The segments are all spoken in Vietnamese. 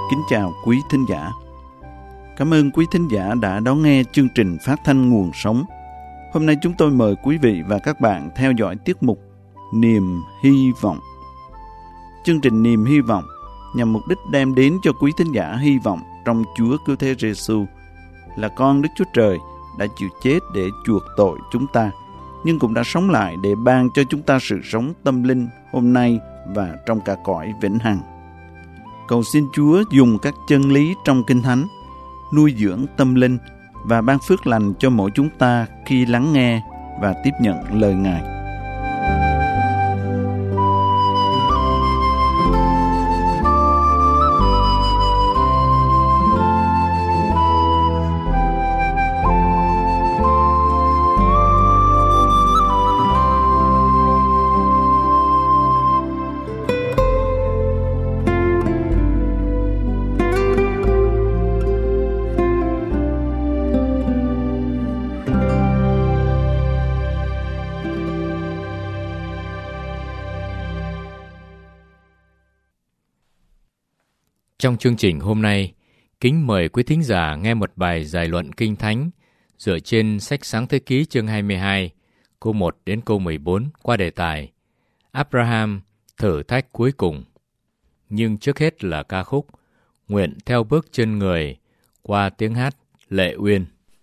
Kính chào quý thính giả. Cảm ơn quý thính giả đã đón nghe chương trình phát thanh Nguồn Sống. Hôm nay chúng tôi mời quý vị và các bạn theo dõi tiết mục Niềm Hy Vọng. Chương trình Niềm Hy Vọng nhằm mục đích đem đến cho quý thính giả hy vọng trong Chúa Cứu Thế Giêsu là con Đức Chúa Trời đã chịu chết để chuộc tội chúng ta, nhưng cũng đã sống lại để ban cho chúng ta sự sống tâm linh hôm nay và trong cả cõi vĩnh hằng. Cầu xin Chúa dùng các chân lý trong Kinh Thánh nuôi dưỡng tâm linh và ban phước lành cho mỗi chúng ta khi lắng nghe và tiếp nhận lời Ngài. Trong chương trình hôm nay, kính mời quý thính giả nghe một bài giải luận Kinh Thánh dựa trên sách Sáng Thế Ký chương 22, câu 1 đến câu 14 qua đề tài Abraham thử thách cuối cùng. Nhưng trước hết là ca khúc Nguyện theo bước chân người qua tiếng hát Lệ Uyên.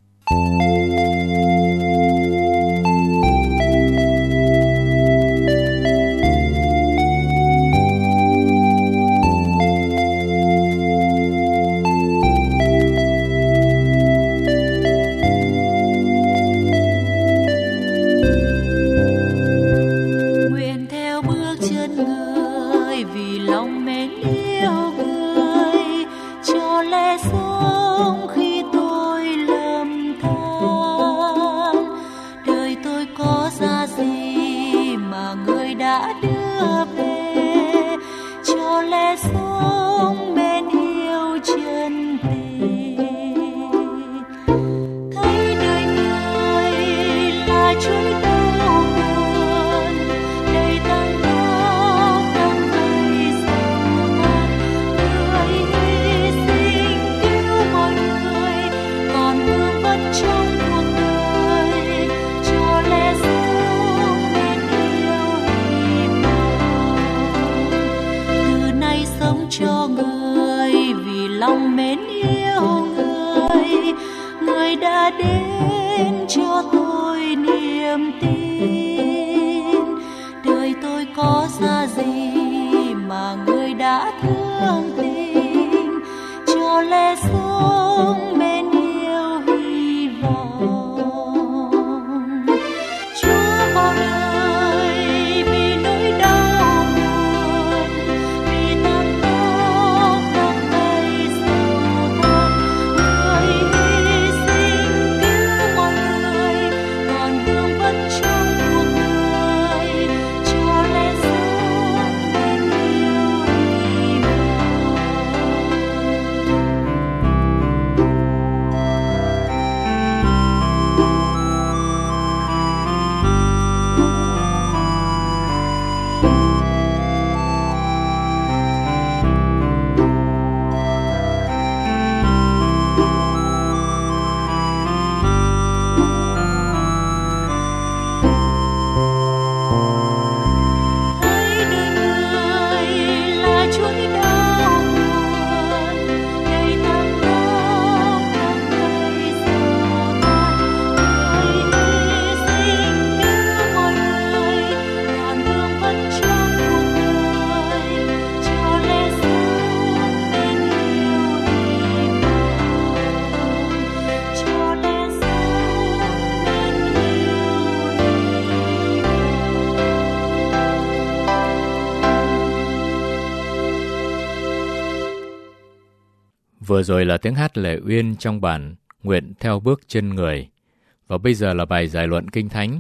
Vừa rồi là tiếng hát Lệ Uyên trong bản Nguyện theo bước chân người. Và bây giờ là bài giải luận Kinh Thánh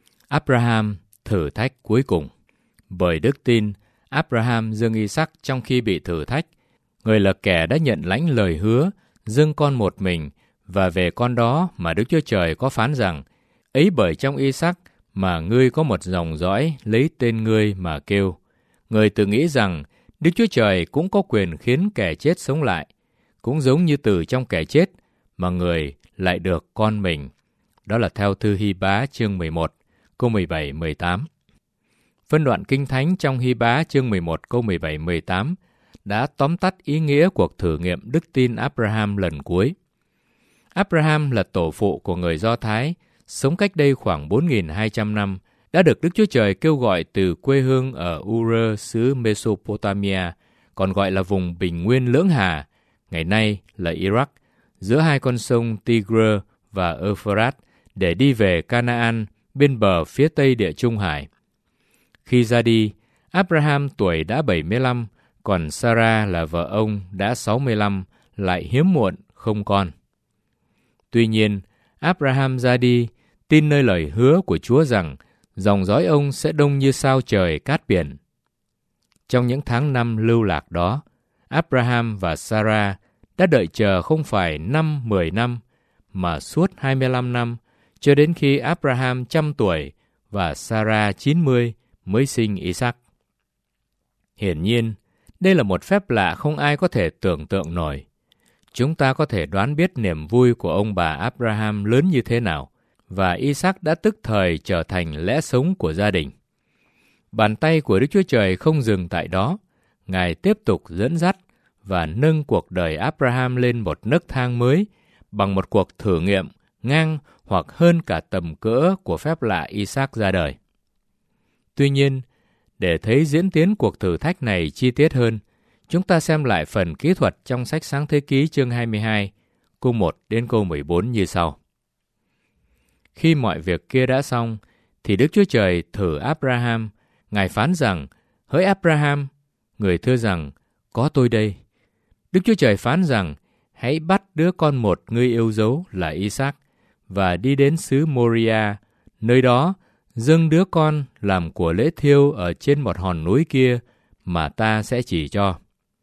Abraham thử thách cuối cùng. Bởi đức tin, Abraham dâng Isaac trong khi bị thử thách. Người là kẻ đã nhận lãnh lời hứa, dâng con một mình, và về con đó mà Đức Chúa Trời có phán rằng, ấy bởi trong Isaac mà ngươi có một dòng dõi lấy tên ngươi mà kêu. Người tự nghĩ rằng Đức Chúa Trời cũng có quyền khiến kẻ chết sống lại, cũng giống như từ trong kẻ chết mà người lại được con mình. Đó là theo thư Hy-bá chương 11, câu 17-18. Phân đoạn Kinh Thánh trong Hy-bá chương 11 câu 17-18 đã tóm tắt ý nghĩa cuộc thử nghiệm đức tin Abraham lần cuối. Abraham là tổ phụ của người Do Thái, sống cách đây khoảng 4.200 năm, đã được Đức Chúa Trời kêu gọi từ quê hương ở Ur xứ Mesopotamia, còn gọi là vùng bình nguyên lưỡng hà, ngày nay là Iraq, giữa hai con sông Tigre và Euphrates, để đi về Canaan bên bờ phía tây Địa Trung Hải. Khi ra đi, Abraham tuổi đã 75, còn Sarah là vợ ông đã 65, lại hiếm muộn, không con. Tuy nhiên, Abraham ra đi, tin nơi lời hứa của Chúa rằng dòng dõi ông sẽ đông như sao trời cát biển. Trong những tháng năm lưu lạc đó, Abraham và Sarah đã đợi chờ không phải 10 năm, mà suốt 25 năm, cho đến khi Abraham 100 tuổi và Sarah 90 mới sinh Isaac. Hiển nhiên, đây là một phép lạ không ai có thể tưởng tượng nổi. Chúng ta có thể đoán biết niềm vui của ông bà Abraham lớn như thế nào, và Isaac đã tức thời trở thành lẽ sống của gia đình. Bàn tay của Đức Chúa Trời không dừng tại đó, Ngài tiếp tục dẫn dắt và nâng cuộc đời Abraham lên một nấc thang mới bằng một cuộc thử nghiệm ngang hoặc hơn cả tầm cỡ của phép lạ Isaac ra đời. Tuy nhiên, để thấy diễn tiến cuộc thử thách này chi tiết hơn, chúng ta xem lại phần kỹ thuật trong sách Sáng Thế Ký chương 22, câu 1 đến câu 14 như sau. Khi mọi việc kia đã xong, thì Đức Chúa Trời thử Abraham. Ngài phán rằng, hỡi Abraham, người thưa rằng, có tôi đây. Đức Chúa Trời phán rằng, hãy bắt đứa con một ngươi yêu dấu là Isaac và đi đến xứ Moria, nơi đó dâng đứa con làm của lễ thiêu ở trên một hòn núi kia mà ta sẽ chỉ cho.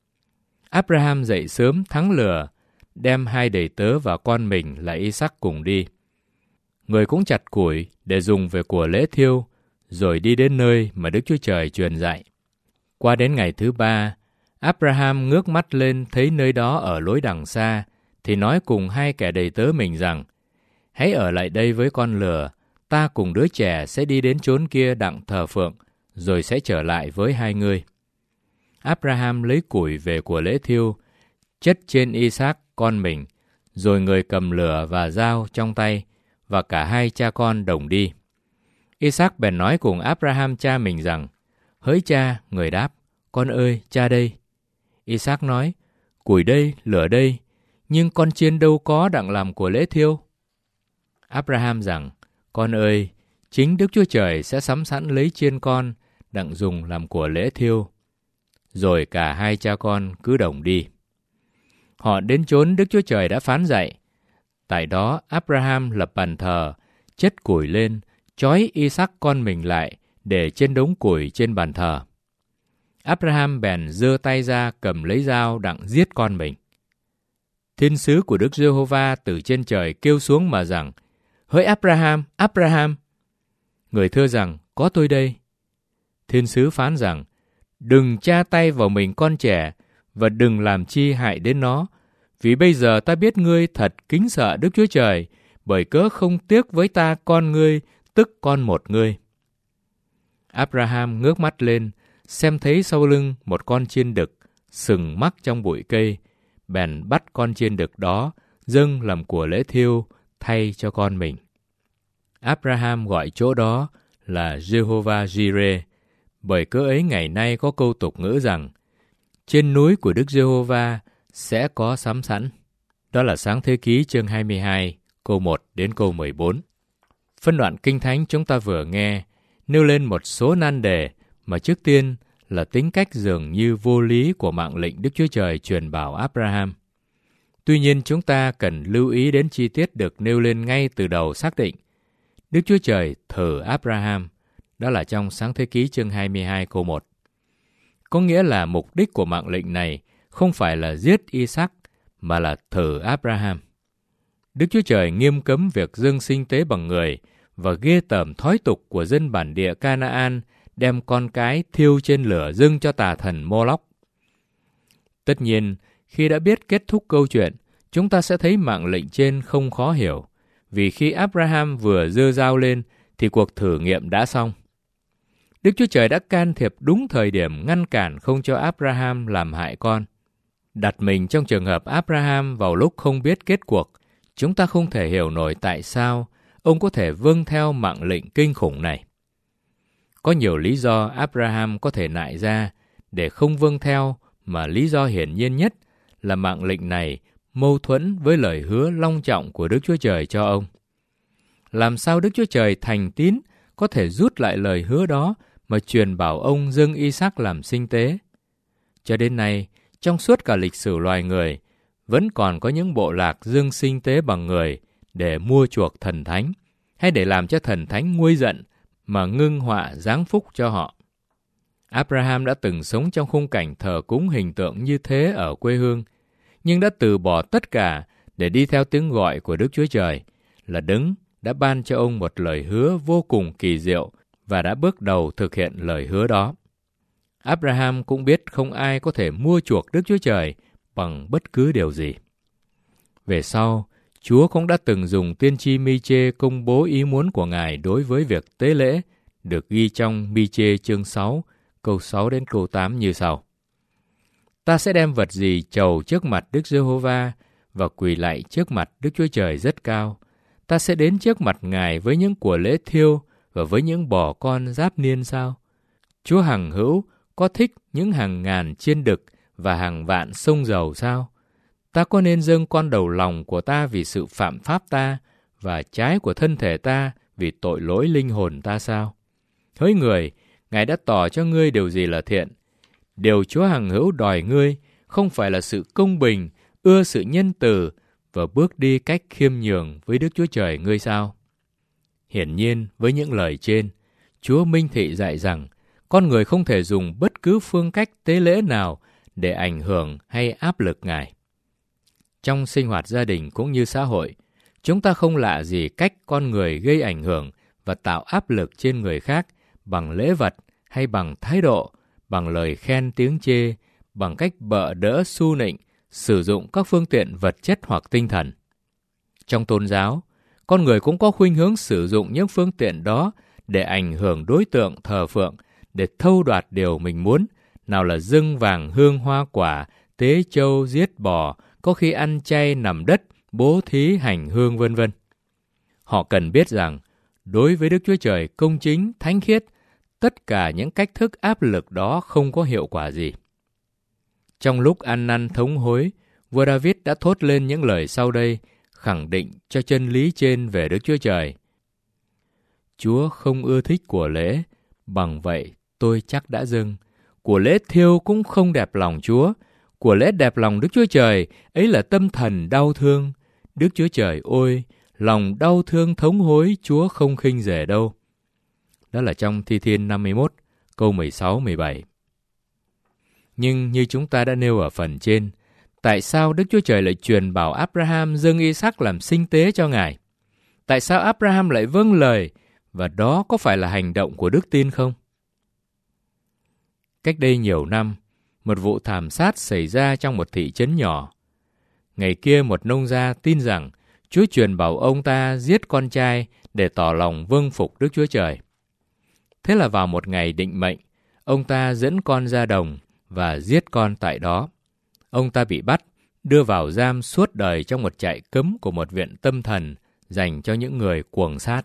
Abraham dậy sớm thắng lửa, đem hai đầy tớ và con mình là Isaac cùng đi. Người cũng chặt củi để dùng về của lễ thiêu, rồi đi đến nơi mà Đức Chúa Trời truyền dạy. Qua đến ngày thứ 3, Abraham ngước mắt lên thấy nơi đó ở lối đằng xa, thì nói cùng hai kẻ đầy tớ mình rằng, hãy ở lại đây với con lừa, ta cùng đứa trẻ sẽ đi đến chốn kia đặng thờ phượng, rồi sẽ trở lại với hai ngươi. Abraham lấy củi về của lễ thiêu, chất trên Isaac con mình, rồi người cầm lửa và dao trong tay, và cả hai cha con đồng đi. Isaac bèn nói cùng Abraham cha mình rằng, hỡi cha, người đáp, con ơi, cha đây. Isaac nói, củi đây, lửa đây, nhưng con chiên đâu có đặng làm của lễ thiêu. Abraham rằng, con ơi, chính Đức Chúa Trời sẽ sắm sẵn lấy chiên con, đặng dùng làm của lễ thiêu. Rồi cả hai cha con cứ đồng đi. Họ đến chốn Đức Chúa Trời đã phán dạy. Tại đó Abraham lập bàn thờ, chất củi lên, trói Isaac con mình lại để trên đống củi trên bàn thờ. Abraham bèn giơ tay ra cầm lấy dao đặng giết con mình. Thiên sứ của Đức Giê-hô-va từ trên trời kêu xuống mà rằng, hỡi Abraham, Abraham! Người thưa rằng, có tôi đây. Thiên sứ phán rằng, đừng tra tay vào mình con trẻ, và đừng làm chi hại đến nó, vì bây giờ ta biết ngươi thật kính sợ Đức Chúa Trời, bởi cớ không tiếc với ta con ngươi, tức con một ngươi. Abraham ngước mắt lên, xem thấy sau lưng một con chiên đực, sừng mắc trong bụi cây, bèn bắt con chiên đực đó, dâng làm của lễ thiêu, thay cho con mình. Abraham gọi chỗ đó là Jehovah Jireh, bởi cớ ấy ngày nay có câu tục ngữ rằng, trên núi của Đức Giê-hô-va sẽ có sắm sẵn. Đó là Sáng Thế Ký chương 22, câu 1 đến câu 14. Phân đoạn Kinh Thánh chúng ta vừa nghe nêu lên một số nan đề mà trước tiên là tính cách dường như vô lý của mạng lệnh Đức Chúa Trời truyền bảo Abraham. Tuy nhiên chúng ta cần lưu ý đến chi tiết được nêu lên ngay từ đầu xác định. Đức Chúa Trời thử Abraham, đó là trong Sáng Thế Ký chương 22 câu 1. Có nghĩa là mục đích của mạng lệnh này không phải là giết Isaac, mà là thử Abraham. Đức Chúa Trời nghiêm cấm việc dâng sinh tế bằng người và ghê tởm thói tục của dân bản địa Canaan đem con cái thiêu trên lửa dâng cho tà thần Mô-lóc. Tất nhiên, khi đã biết kết thúc câu chuyện, chúng ta sẽ thấy mạng lệnh trên không khó hiểu, vì khi Abraham vừa giơ dao lên thì cuộc thử nghiệm đã xong. Đức Chúa Trời đã can thiệp đúng thời điểm ngăn cản không cho Abraham làm hại con. Đặt mình trong trường hợp Abraham vào lúc không biết kết cuộc, chúng ta không thể hiểu nổi tại sao ông có thể vâng theo mạng lệnh kinh khủng này. Có nhiều lý do Abraham có thể nại ra để không vâng theo, mà lý do hiển nhiên nhất là mạng lệnh này mâu thuẫn với lời hứa long trọng của Đức Chúa Trời cho ông. Làm sao Đức Chúa Trời thành tín có thể rút lại lời hứa đó mà truyền bảo ông dâng Isaac làm sinh tế? Cho đến nay, trong suốt cả lịch sử loài người, vẫn còn có những bộ lạc dâng sinh tế bằng người để mua chuộc thần thánh, hay để làm cho thần thánh nguôi giận mà ngưng họa giáng phúc cho họ. Abraham đã từng sống trong khung cảnh thờ cúng hình tượng như thế ở quê hương, nhưng đã từ bỏ tất cả để đi theo tiếng gọi của Đức Chúa Trời, là Đấng đã ban cho ông một lời hứa vô cùng kỳ diệu và đã bước đầu thực hiện lời hứa đó. Abraham cũng biết không ai có thể mua chuộc Đức Chúa Trời bằng bất cứ điều gì. Về sau, Chúa cũng đã từng dùng tiên tri Mi-chê công bố ý muốn của Ngài đối với việc tế lễ, được ghi trong Mi-chê chương 6, câu 6 đến câu 8 như sau. Ta sẽ đem vật gì chầu trước mặt Đức Giê-hô-va và quỳ lạy trước mặt Đức Chúa Trời rất cao. Ta sẽ đến trước mặt Ngài với những của lễ thiêu và với những bò con giáp niên sao? Chúa hằng hữu có thích những hàng ngàn chiên đực và hàng vạn sông dầu sao? Ta có nên dâng con đầu lòng của ta vì sự phạm pháp ta và trái của thân thể ta vì tội lỗi linh hồn ta sao? Hỡi người, Ngài đã tỏ cho ngươi điều gì là thiện. Điều Chúa hằng hữu đòi ngươi không phải là sự công bình, ưa sự nhân từ và bước đi cách khiêm nhường với Đức Chúa Trời ngươi sao? Hiển nhiên, với những lời trên, Chúa minh thị dạy rằng con người không thể dùng bất cứ phương cách tế lễ nào để ảnh hưởng hay áp lực Ngài. Trong sinh hoạt gia đình cũng như xã hội, chúng ta không lạ gì cách con người gây ảnh hưởng và tạo áp lực trên người khác bằng lễ vật hay bằng thái độ, bằng lời khen tiếng chê, bằng cách bợ đỡ su nịnh, sử dụng các phương tiện vật chất hoặc tinh thần. Trong tôn giáo, con người cũng có khuynh hướng sử dụng những phương tiện đó để ảnh hưởng đối tượng thờ phượng, để thâu đoạt điều mình muốn, nào là dâng vàng hương hoa quả, tế trâu, giết bò, có khi ăn chay nằm đất, bố thí hành hương vân vân. Họ cần biết rằng, đối với Đức Chúa Trời công chính, thánh khiết, tất cả những cách thức áp lực đó không có hiệu quả gì. Trong lúc ăn năn thống hối, vua David đã thốt lên những lời sau đây, khẳng định cho chân lý trên về Đức Chúa Trời. Chúa không ưa thích của lễ, bằng vậy tôi chắc đã dâng. Của lễ thiêu cũng không đẹp lòng Chúa. Của lễ đẹp lòng Đức Chúa Trời, ấy là tâm thần đau thương. Đức Chúa Trời ôi, lòng đau thương thống hối Chúa không khinh rẻ đâu. Đó là trong Thi Thiên 51, câu 16-17. Nhưng như chúng ta đã nêu ở phần trên, tại sao Đức Chúa Trời lại truyền bảo Abraham dâng Isaac làm sinh tế cho Ngài? Tại sao Abraham lại vâng lời, và đó có phải là hành động của đức tin không? Cách đây nhiều năm, một vụ thảm sát xảy ra trong một thị trấn nhỏ. Ngày kia một nông gia tin rằng Chúa truyền bảo ông ta giết con trai để tỏ lòng vâng phục Đức Chúa Trời. Thế là vào một ngày định mệnh, ông ta dẫn con ra đồng và giết con tại đó. Ông ta bị bắt, đưa vào giam suốt đời trong một trại cấm của một viện tâm thần dành cho những người cuồng sát.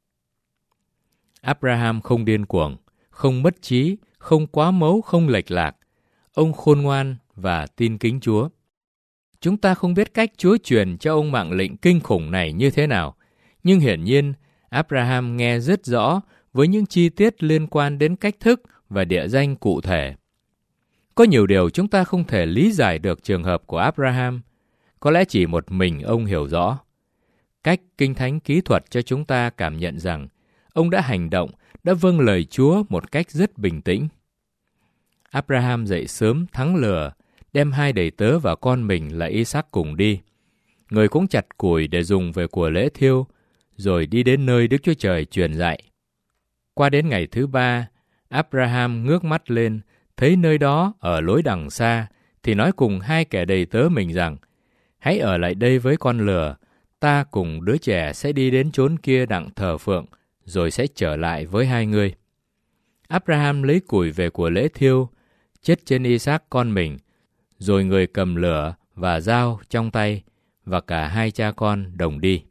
Abraham không điên cuồng, không mất trí, không quá mấu, không lệch lạc. Ông khôn ngoan và tin kính Chúa. Chúng ta không biết cách Chúa truyền cho ông mạng lệnh kinh khủng này như thế nào, nhưng hiển nhiên Abraham nghe rất rõ với những chi tiết liên quan đến cách thức và địa danh cụ thể. Có nhiều điều chúng ta không thể lý giải được trường hợp của Abraham, có lẽ chỉ một mình ông hiểu rõ. Cách Kinh Thánh kỹ thuật cho chúng ta cảm nhận rằng ông đã hành động, đã vâng lời Chúa một cách rất bình tĩnh. Abraham dậy sớm thắng lừa, đem 2 đầy tớ và con mình là Isaac cùng đi. Người cũng chặt củi để dùng về của lễ thiêu, rồi đi đến nơi Đức Chúa Trời truyền dạy. Qua đến ngày thứ 3, Abraham ngước mắt lên, thấy nơi đó ở lối đằng xa, thì nói cùng hai kẻ đầy tớ mình rằng, hãy ở lại đây với con lừa, ta cùng đứa trẻ sẽ đi đến chốn kia đặng thờ phượng, rồi sẽ trở lại với hai ngươi. Abraham lấy củi về của lễ thiêu, chết trên Isaac con mình, rồi người cầm lửa và dao trong tay, và cả hai cha con đồng đi.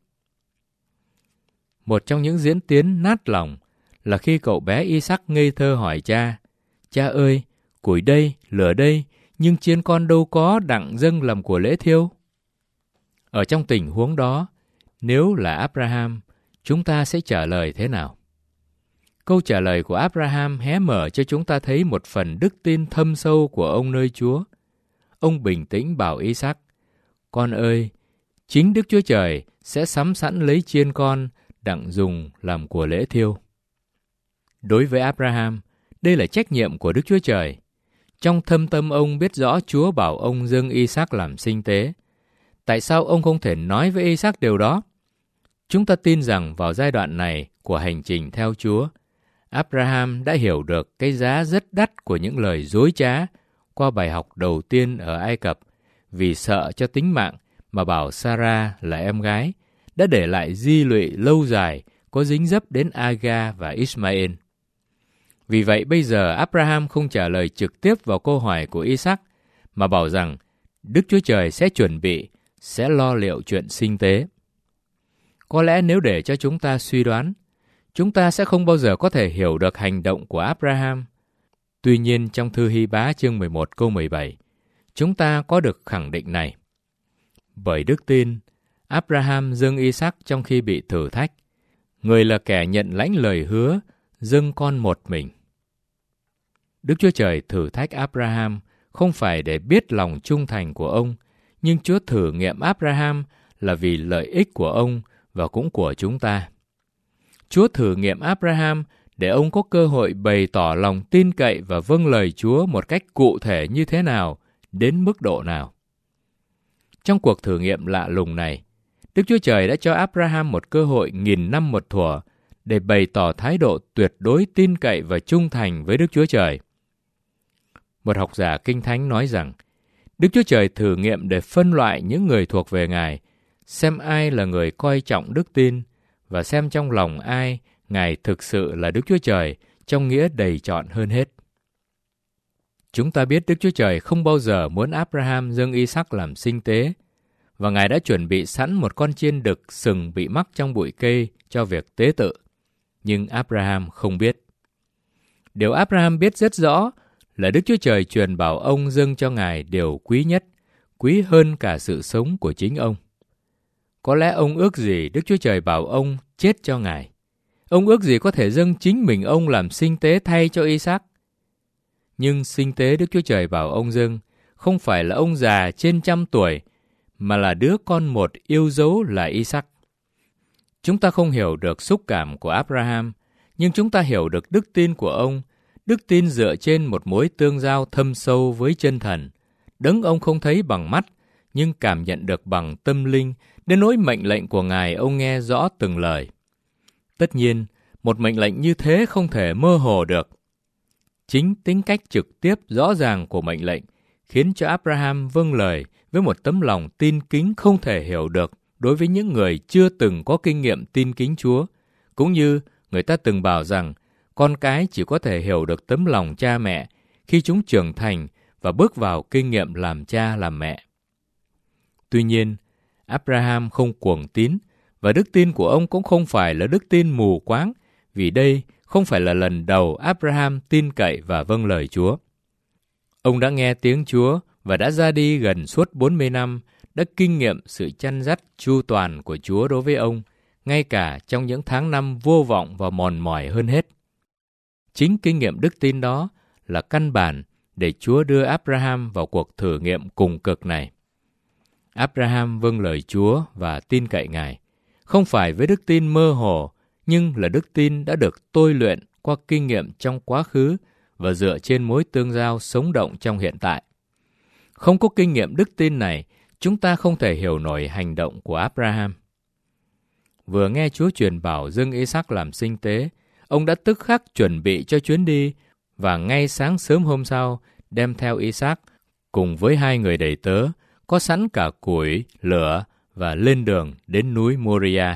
Một trong những diễn tiến nát lòng là khi cậu bé Isaac ngây thơ hỏi cha, cha ơi, củi đây, lửa đây, nhưng chiên con đâu có đặng dâng làm của lễ thiêu. Ở trong tình huống đó, nếu là Abraham, chúng ta sẽ trả lời thế nào? Câu trả lời của Abraham hé mở cho chúng ta thấy một phần đức tin thâm sâu của ông nơi Chúa. Ông bình tĩnh bảo Isaac, con ơi, chính Đức Chúa Trời sẽ sắm sẵn lấy chiên con đặng dùng làm của lễ thiêu. Đối với Abraham, đây là trách nhiệm của Đức Chúa Trời. Trong thâm tâm ông biết rõ Chúa bảo ông dâng Isaac làm sinh tế. Tại sao ông không thể nói với Isaac điều đó? Chúng ta tin rằng vào giai đoạn này của hành trình theo Chúa, Abraham đã hiểu được cái giá rất đắt của những lời dối trá qua bài học đầu tiên ở Ai Cập, vì sợ cho tính mạng mà bảo Sarah là em gái, đã để lại di lụy lâu dài có dính dấp đến Aga và Ismael. Vì vậy bây giờ Abraham không trả lời trực tiếp vào câu hỏi của Isaac, mà bảo rằng Đức Chúa Trời sẽ chuẩn bị, sẽ lo liệu chuyện sinh tế. Có lẽ nếu để cho chúng ta suy đoán, chúng ta sẽ không bao giờ có thể hiểu được hành động của Abraham. Tuy nhiên trong thư Hy Bá chương 11 câu 17, chúng ta có được khẳng định này. Bởi đức tin, Abraham dâng Isaac trong khi bị thử thách. Người là kẻ nhận lãnh lời hứa, dâng con một mình. Đức Chúa Trời thử thách Abraham không phải để biết lòng trung thành của ông, nhưng Chúa thử nghiệm Abraham là vì lợi ích của ông và cũng của chúng ta. Chúa thử nghiệm Abraham để ông có cơ hội bày tỏ lòng tin cậy và vâng lời Chúa một cách cụ thể như thế nào, đến mức độ nào. Trong cuộc thử nghiệm lạ lùng này, Đức Chúa Trời đã cho Abraham một cơ hội 1000 năm một thuở để bày tỏ thái độ tuyệt đối tin cậy và trung thành với Đức Chúa Trời. Một học giả Kinh Thánh nói rằng, Đức Chúa Trời thử nghiệm để phân loại những người thuộc về Ngài, xem ai là người coi trọng đức tin, và xem trong lòng ai Ngài thực sự là Đức Chúa Trời trong nghĩa đầy trọn hơn hết. Chúng ta biết Đức Chúa Trời không bao giờ muốn Abraham dâng Isaac làm sinh tế, và Ngài đã chuẩn bị sẵn một con chiên đực sừng bị mắc trong bụi cây cho việc tế tự. Nhưng Abraham không biết. Điều Abraham biết rất rõ là Đức Chúa Trời truyền bảo ông dâng cho Ngài điều quý nhất, quý hơn cả sự sống của chính ông. Có lẽ ông ước gì Đức Chúa Trời bảo ông chết cho Ngài. Ông ước gì có thể dâng chính mình ông làm sinh tế thay cho Isaac. Nhưng sinh tế Đức Chúa Trời bảo ông dâng không phải là ông già trên 100 tuổi, mà là đứa con một yêu dấu là Isaac. Chúng ta không hiểu được xúc cảm của Abraham, nhưng chúng ta hiểu được đức tin của ông, đức tin dựa trên một mối tương giao thâm sâu với chân thần, đấng ông không thấy bằng mắt, nhưng cảm nhận được bằng tâm linh, đến nỗi mệnh lệnh của Ngài ông nghe rõ từng lời. Tất nhiên, một mệnh lệnh như thế không thể mơ hồ được. Chính tính cách trực tiếp rõ ràng của mệnh lệnh khiến cho Abraham vâng lời với một tấm lòng tin kính không thể hiểu được đối với những người chưa từng có kinh nghiệm tin kính Chúa, cũng như người ta từng bảo rằng con cái chỉ có thể hiểu được tấm lòng cha mẹ khi chúng trưởng thành và bước vào kinh nghiệm làm cha làm mẹ. Tuy nhiên, Abraham không cuồng tín, và đức tin của ông cũng không phải là đức tin mù quáng, vì đây không phải là lần đầu Abraham tin cậy và vâng lời Chúa. Ông đã nghe tiếng Chúa và đã ra đi gần suốt 40 năm, đã kinh nghiệm sự chăn dắt chu toàn của Chúa đối với ông, ngay cả trong những tháng năm vô vọng và mòn mỏi hơn hết. Chính kinh nghiệm đức tin đó là căn bản để Chúa đưa Abraham vào cuộc thử nghiệm cùng cực này. Abraham vâng lời Chúa và tin cậy Ngài, không phải với đức tin mơ hồ, nhưng là đức tin đã được tôi luyện qua kinh nghiệm trong quá khứ và dựa trên mối tương giao sống động trong hiện tại. Không có kinh nghiệm đức tin này, chúng ta không thể hiểu nổi hành động của Abraham. Vừa nghe Chúa truyền bảo dâng Isaac làm sinh tế, ông đã tức khắc chuẩn bị cho chuyến đi, và ngay sáng sớm hôm sau đem theo Isaac cùng với 2 người đầy tớ có sẵn cả củi, lửa và lên đường đến núi Moria.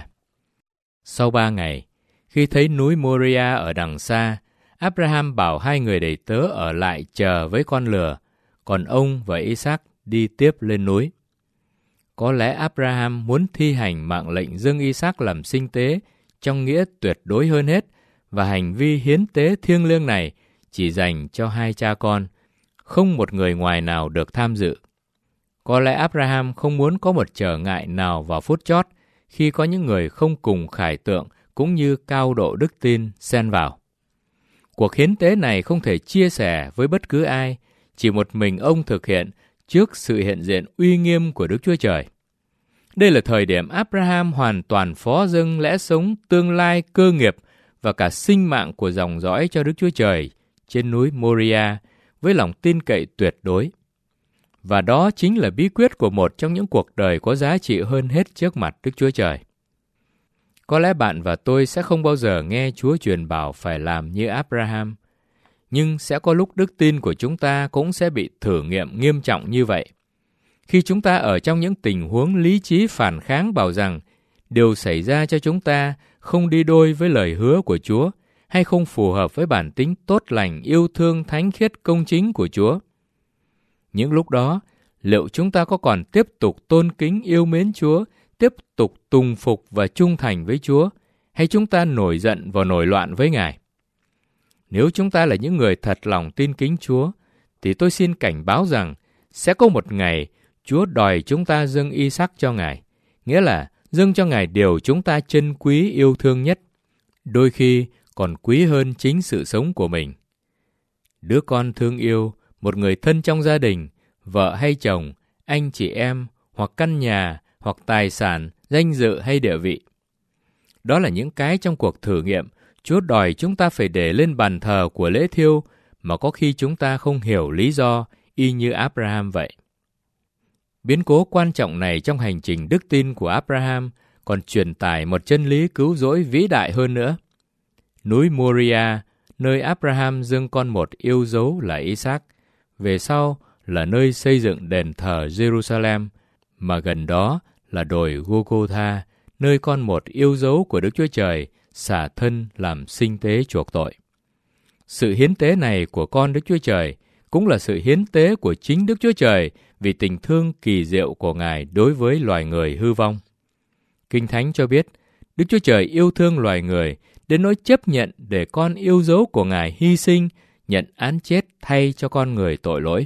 Sau 3 ngày, khi thấy núi Moria ở đằng xa, Abraham bảo 2 người đầy tớ ở lại chờ với con lừa, còn ông và Isaac đi tiếp lên núi. Có lẽ Abraham muốn thi hành mạng lệnh dâng Isaac làm sinh tế trong nghĩa tuyệt đối hơn hết, và hành vi hiến tế thiêng liêng này chỉ dành cho 2 cha con, không một người ngoài nào được tham dự. Có lẽ Abraham không muốn có một trở ngại nào vào phút chót khi có những người không cùng khải tượng cũng như cao độ đức tin xen vào. Cuộc hiến tế này không thể chia sẻ với bất cứ ai, chỉ một mình ông thực hiện trước sự hiện diện uy nghiêm của Đức Chúa Trời. Đây là thời điểm Abraham hoàn toàn phó dâng lẽ sống tương lai cơ nghiệp và cả sinh mạng của dòng dõi cho Đức Chúa Trời trên núi Moria với lòng tin cậy tuyệt đối. Và đó chính là bí quyết của một trong những cuộc đời có giá trị hơn hết trước mặt Đức Chúa Trời. Có lẽ bạn và tôi sẽ không bao giờ nghe Chúa truyền bảo phải làm như Abraham, nhưng sẽ có lúc đức tin của chúng ta cũng sẽ bị thử nghiệm nghiêm trọng như vậy. Khi chúng ta ở trong những tình huống lý trí phản kháng bảo rằng điều xảy ra cho chúng ta không đi đôi với lời hứa của Chúa hay không phù hợp với bản tính tốt lành, yêu thương, thánh khiết, công chính của Chúa. Những lúc đó, liệu chúng ta có còn tiếp tục tôn kính yêu mến Chúa, tiếp tục tùng phục và trung thành với Chúa, hay chúng ta nổi giận và nổi loạn với Ngài? Nếu chúng ta là những người thật lòng tin kính Chúa, thì tôi xin cảnh báo rằng sẽ có một ngày Chúa đòi chúng ta dâng Isaac cho Ngài, nghĩa là dâng cho Ngài điều chúng ta trân quý yêu thương nhất, đôi khi còn quý hơn chính sự sống của mình. Đứa con thương yêu, một người thân trong gia đình, vợ hay chồng, anh chị em, hoặc căn nhà, hoặc tài sản, danh dự hay địa vị. Đó là những cái trong cuộc thử nghiệm Chúa đòi chúng ta phải để lên bàn thờ của lễ thiêu mà có khi chúng ta không hiểu lý do, y như Abraham vậy. Biến cố quan trọng này trong hành trình đức tin của Abraham còn truyền tải một chân lý cứu rỗi vĩ đại hơn nữa. Núi Moria, nơi Abraham dâng con một yêu dấu là Isaac, về sau là nơi xây dựng đền thờ Jerusalem, mà gần đó là đồi Golgotha, nơi con một yêu dấu của Đức Chúa Trời xả thân làm sinh tế chuộc tội. Sự hiến tế này của con Đức Chúa Trời cũng là sự hiến tế của chính Đức Chúa Trời vì tình thương kỳ diệu của Ngài đối với loài người hư vong. Kinh Thánh cho biết, Đức Chúa Trời yêu thương loài người đến nỗi chấp nhận để con yêu dấu của Ngài hy sinh, nhận án chết thay cho con người tội lỗi.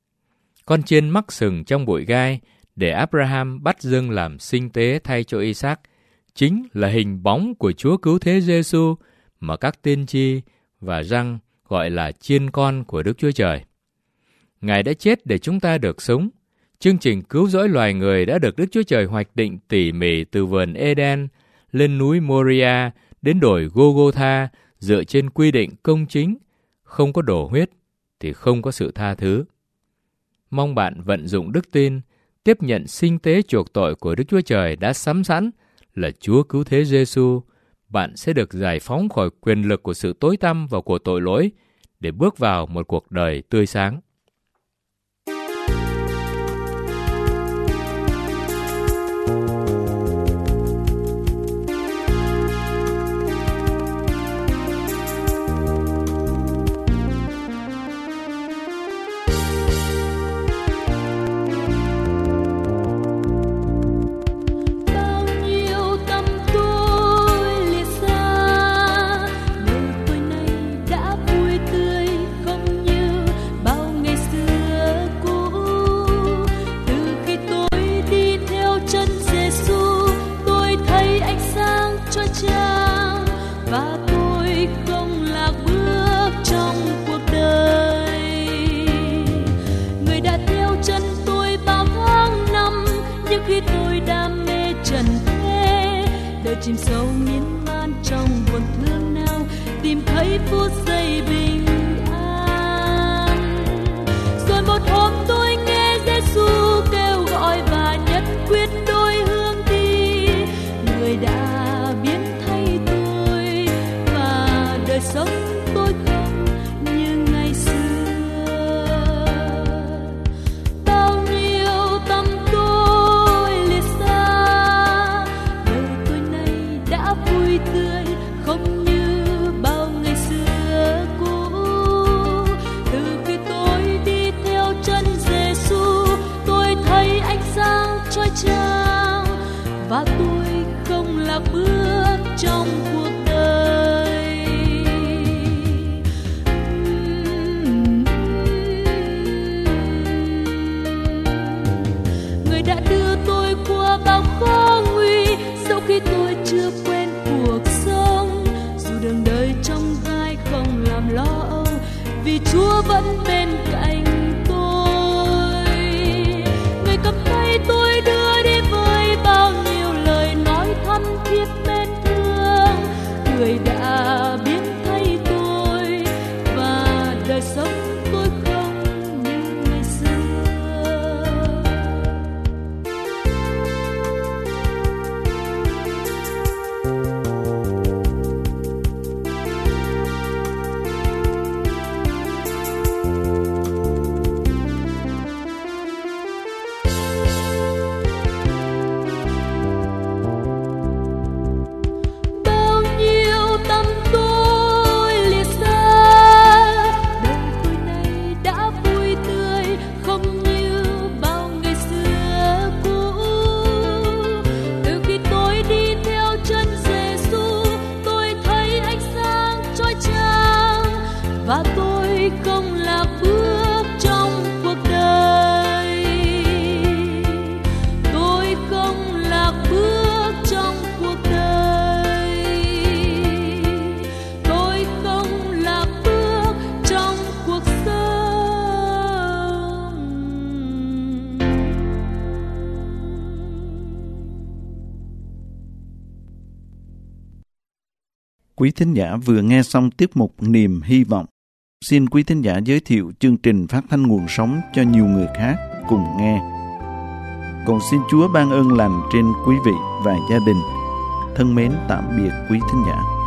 Con chiên mắc sừng trong bụi gai để Abraham bắt dâng làm sinh tế thay cho Isaac chính là hình bóng của Chúa cứu thế Giêsu mà các tiên tri và răng gọi là chiên con của Đức Chúa Trời. Ngài đã chết để chúng ta được sống. Chương trình cứu rỗi loài người đã được Đức Chúa Trời hoạch định tỉ mỉ từ vườn Eden lên núi Moria đến đồi Golgotha dựa trên quy định công chính, không có đổ huyết thì không có sự tha thứ. Mong bạn vận dụng đức tin, tiếp nhận sinh tế chuộc tội của Đức Chúa Trời đã sắm sẵn là Chúa cứu thế Giêsu. Bạn sẽ được giải phóng khỏi quyền lực của sự tối tăm và của tội lỗi để bước vào một cuộc đời tươi sáng. Chìm sâu miên man trong buồn thương nào, tìm thấy phút giây bình an. Rồi một hôm tôi nghe Giêsu kêu gọi và nhất quyết đôi hướng đi. Người đã biến thay tôi và đời sống tôi không như ngày xưa. vì Chúa vẫn bên cạnh tôi. Người cầm tay tôi đưa đi với bao nhiêu lời nói thắm thiết mến thương. Người đã biến thay tôi và đời sống tôi không như ngày xưa. Bao nhiêu tâm tôi liệt xa, đời tôi nay đã vui tươi không như bao ngày xưa cũ. Từ khi tôi đi theo chân Giêsu, tôi thấy ánh sáng chói chang và tôi không lạc bước trong cuộc đời. Tôi không lạc bước trong cuộc đời. Tôi không lạc bước trong cuộc sống. Quý thính giả vừa nghe xong tiết mục Niềm Hy Vọng. Xin quý thính giả giới thiệu chương trình phát thanh nguồn sống cho nhiều người khác cùng nghe. Cầu xin Chúa ban ơn lành trên quý vị và gia đình. Thân mến tạm biệt quý thính giả.